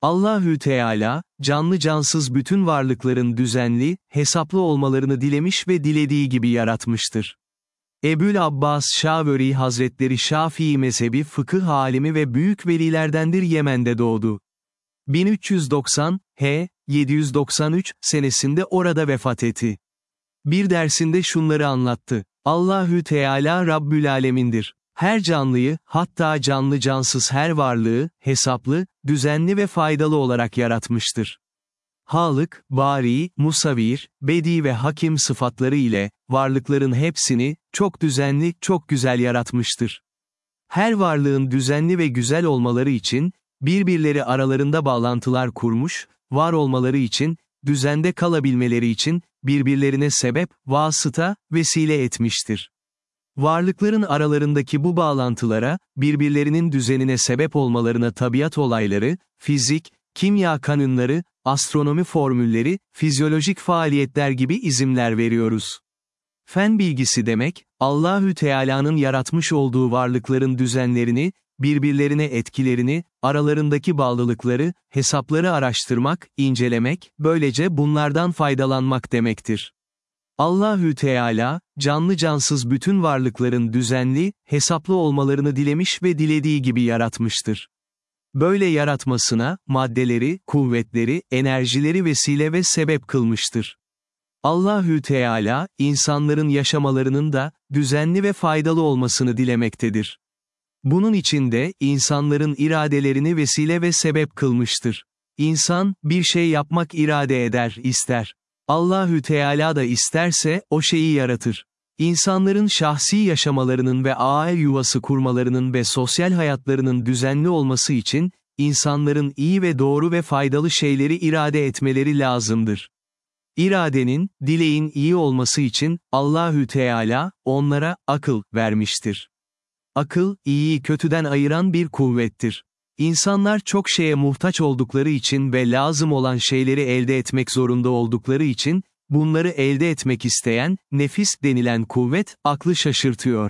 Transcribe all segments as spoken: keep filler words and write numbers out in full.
Allahü Teala, canlı cansız bütün varlıkların düzenli, hesaplı olmalarını dilemiş ve dilediği gibi yaratmıştır. Ebul Abbas Şaveri Hazretleri Şafii mezhebi fıkıh alimi ve büyük velilerdendir, Yemen'de doğdu. bin üç yüz doksan, H. yedi yüz doksan üç senesinde orada vefat etti. Bir dersinde şunları anlattı. Allahü Teala Rabbülalemindir. Her canlıyı, hatta canlı cansız her varlığı, hesaplı, düzenli ve faydalı olarak yaratmıştır. Halık, Bari, Musavir, Bedi ve Hakim sıfatları ile, varlıkların hepsini, çok düzenli, çok güzel yaratmıştır. Her varlığın düzenli ve güzel olmaları için, birbirleri aralarında bağlantılar kurmuş, var olmaları için, düzende kalabilmeleri için, birbirlerine sebep, vasıta, vesile etmiştir. Varlıkların aralarındaki bu bağlantılara, birbirlerinin düzenine sebep olmalarına tabiat olayları, fizik, kimya kanunları, astronomi formülleri, fizyolojik faaliyetler gibi isimler veriyoruz. Fen bilgisi demek, Allahü Teala'nın yaratmış olduğu varlıkların düzenlerini, birbirlerine etkilerini, aralarındaki bağlılıkları, hesapları araştırmak, incelemek, böylece bunlardan faydalanmak demektir. Allahü Teala, canlı cansız bütün varlıkların düzenli, hesaplı olmalarını dilemiş ve dilediği gibi yaratmıştır. Böyle yaratmasına, maddeleri, kuvvetleri, enerjileri vesile ve sebep kılmıştır. Allahü Teala, insanların yaşamalarının da, düzenli ve faydalı olmasını dilemektedir. Bunun için de, insanların iradelerini vesile ve sebep kılmıştır. İnsan, bir şey yapmak irade eder, ister. Allahü Teala da isterse, o şeyi yaratır. İnsanların şahsi yaşamalarının ve aile yuvası kurmalarının ve sosyal hayatlarının düzenli olması için, insanların iyi ve doğru ve faydalı şeyleri irade etmeleri lazımdır. İradenin, dileğin iyi olması için, Allahü Teala, onlara, akıl, vermiştir. Akıl, iyiyi kötüden ayıran bir kuvvettir. İnsanlar çok şeye muhtaç oldukları için ve lazım olan şeyleri elde etmek zorunda oldukları için, bunları elde etmek isteyen, nefis denilen kuvvet, aklı şaşırtıyor.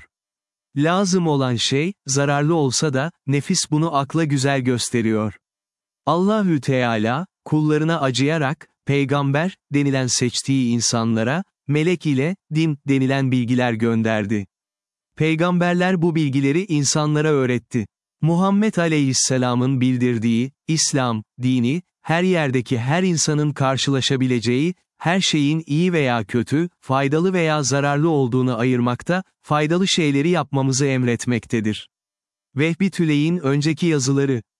Lazım olan şey, zararlı olsa da, nefis bunu akla güzel gösteriyor. Allahü Teala, kullarına acıyarak, peygamber, denilen seçtiği insanlara, melek ile, din, denilen bilgiler gönderdi. Peygamberler bu bilgileri insanlara öğretti. Muhammed Aleyhisselam'ın bildirdiği, İslam, dini, her yerdeki her insanın karşılaşabileceği, her şeyin iyi veya kötü, faydalı veya zararlı olduğunu ayırmakta, faydalı şeyleri yapmamızı emretmektedir. Vehbi Tüley'in önceki yazıları,